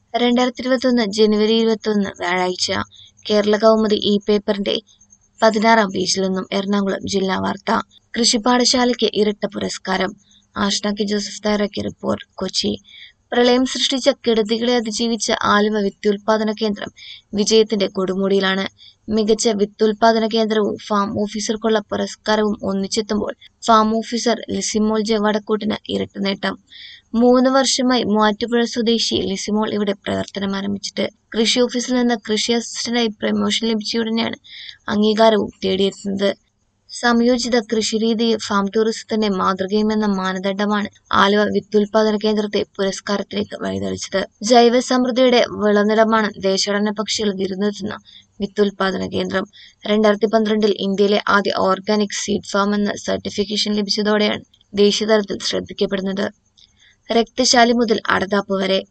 2021 ജനുവരി 21 വ്യാഴാഴ്ച കേരള കൗമുദി ഈ പേപ്പറിന്റെ 16-ാം പേജിൽ നിന്നും എറണാകുളം ജില്ലാ വാർത്ത. കൃഷിപാഠശാലയ്ക്ക് ഇരട്ട പുരസ്കാരം. ആഷ്ന കെ ജോസഫ് തയ്യാറാക്കിയ റിപ്പോർട്ട്. കൊച്ചി. പ്രളയം സൃഷ്ടിച്ച കെടുതികളെ അതിജീവിച്ച ആലുവ വിത്തുൽപാദന കേന്ദ്രം വിജയത്തിന്റെ കൊടുമുടിയിലാണ്. മികച്ച വിത്തുൽപാദന കേന്ദ്രവും ഫാം ഓഫീസർക്കുള്ള പുരസ്കാരവും ഒന്നിച്ചെത്തുമ്പോൾ ഫാം ഓഫീസർ ലിസിമോൾ ജെ വടക്കൂട്ടിന് ഇരട്ട നേട്ടം. 3 വർഷമായി മൂവാറ്റുപുഴ സ്വദേശി ലിസിമോൾ ഇവിടെ പ്രവർത്തനം ആരംഭിച്ചിട്ട്. കൃഷി ഓഫീസിൽ നിന്ന് കൃഷി അസിസ്റ്റന്റായി പ്രമോഷൻ ലഭിച്ചയുടനെയാണ് അംഗീകാരവും തേടിയെത്തുന്നത്. സംയോജിത കൃഷിരീതി ഫാം ടൂറിസത്തിന്റെ മാതൃകയുമെന്ന മാനദണ്ഡമാണ് ആലുവ വിത്തുൽപാദന കേന്ദ്രത്തെ പുരസ്കാരത്തിലേക്ക് വഴിതെളിച്ചത്. ജൈവ സമൃദ്ധിയുടെ വിളനിലമാണ് ദേശാടന പക്ഷികൾ വിരുന്നെത്തുന്ന വിത്തുൽപാദന കേന്ദ്രം. 2012 ഇന്ത്യയിലെ ആദ്യ ഓർഗാനിക് സീഡ് ഫാം എന്ന സർട്ടിഫിക്കേഷൻ ലഭിച്ചതോടെയാണ് ദേശീയതലത്തിൽ ശ്രദ്ധിക്കപ്പെടുന്നത്. രക്തശാലി മുതൽ അടതാപ്പ് വരെ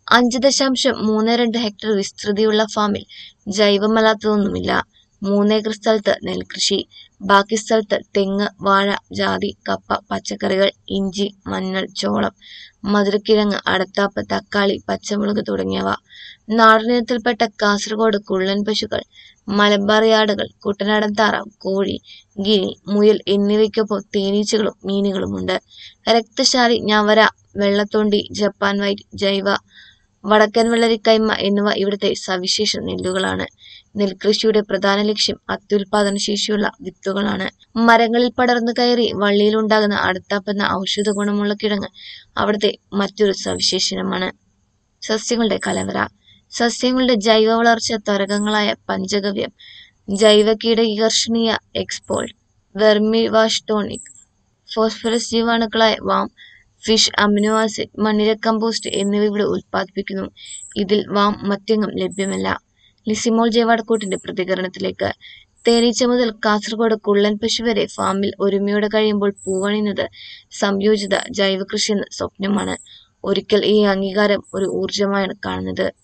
5.32 ഹെക്ടർ വിസ്തൃതിയുള്ള ഫാമിൽ ജൈവമല്ലാത്തതൊന്നുമില്ല. 3 ഏക്കർ സ്ഥലത്ത് നെൽകൃഷി, ബാക്കി സ്ഥലത്ത് തെങ്ങ്, വാഴ, ജാതി, കപ്പ, പച്ചക്കറികൾ, ഇഞ്ചി, മഞ്ഞൾ, ചോളം, മധുരക്കിഴങ്ങ്, അടത്താപ്പ്, തക്കാളി, പച്ചമുളക് തുടങ്ങിയവ. നാടനിനത്തിൽപ്പെട്ട കാസർഗോഡ് കുള്ളൻ പശുക്കൾ, മലബാർ ആടുകൾ, കുട്ടനാടൻ താറാവ്, കോഴി, ഗിനി, മുയൽ എന്നിവയ്ക്കൊപ്പം തേനീച്ചകളും മീനുകളുമുണ്ട്. രക്തശാലി, ഞവര, വെള്ളത്തൊണ്ടി, ജപ്പാൻ വൈറ്റ്, ജൈവ, വടക്കൻ വെള്ളരിക്കൈമ എന്നിവ ഇവിടുത്തെ സവിശേഷ നെല്ലുകളാണ്. നെൽകൃഷിയുടെ പ്രധാന ലക്ഷ്യം അത്യുൽപാദന ശേഷിയുള്ള വിത്തുകളാണ്. മരങ്ങളിൽ പടർന്നു കയറി വള്ളിയിലുണ്ടാകുന്ന അടത്താപ്പെന്ന ഔഷധ ഗുണമുള്ള കിഴങ്ങ് അവിടുത്തെ മറ്റൊരു സവിശേഷണമാണ്. സസ്യങ്ങളുടെ കലവറ. സസ്യങ്ങളുടെ ജൈവ വളർച്ച ത്വരകങ്ങളായ പഞ്ചഗവ്യം, ജൈവ കീടകീകർഷണീയ എക്സ്പോൾഡ്, വെർമിവാഷ് ടോണിക്, ഫോസ്ഫറസ് ജീവാണുക്കളായ വാം, ഫിഷ് അമിനോ ആസിഡ്, മണ്ണിര കമ്പോസ്റ്റ് എന്നിവ ഇവിടെ ഉൽപ്പാദിപ്പിക്കുന്നു. ഇതിൽ വാം മറ്റെങ്ങും ലഭ്യമല്ല. ലിസിമോൾ ജെ വടക്കൂട്ടിന്റെ പ്രതികരണത്തിലേക്ക്. തേനീച്ച മുതൽ കാസർഗോഡ് കുള്ളൻ പശു വരെ ഫാമിൽ ഒരുമയോടെ കഴിയുമ്പോൾ പൂവണിയുന്നത് സംയോജിത ജൈവ കൃഷിയെന്ന സ്വപ്നമാണ്. ഒരിക്കൽ ഈ അംഗീകാരം ഒരു ഊർജമായാണ് കാണുന്നത്.